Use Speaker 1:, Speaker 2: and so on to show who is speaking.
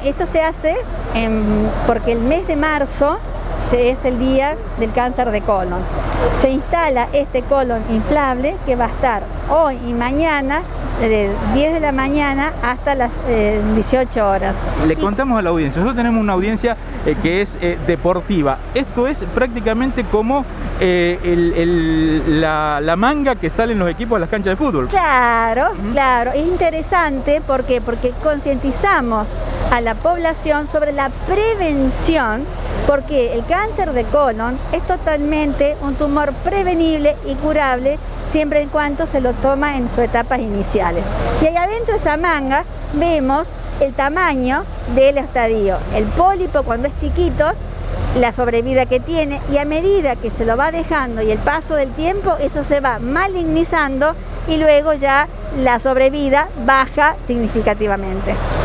Speaker 1: esto se hace porque el mes de marzo es el día del cáncer de colon. Se instala este colon inflable que va a estar hoy y mañana de 10 de la mañana hasta las 18 horas.
Speaker 2: Le contamos a la audiencia, nosotros tenemos una audiencia que es deportiva. Esto es prácticamente como la manga que salen los equipos a las canchas de fútbol.
Speaker 1: Claro, claro. Es interesante porque concientizamos a la población sobre la prevención, porque el cáncer de colon es totalmente un tumor prevenible y curable siempre en cuanto se lo toma en sus etapas iniciales. Y ahí adentro de esa manga vemos el tamaño del estadio. El pólipo cuando es chiquito, la sobrevida que tiene, y a medida que se lo va dejando y el paso del tiempo, eso se va malignizando y luego ya la sobrevida baja significativamente.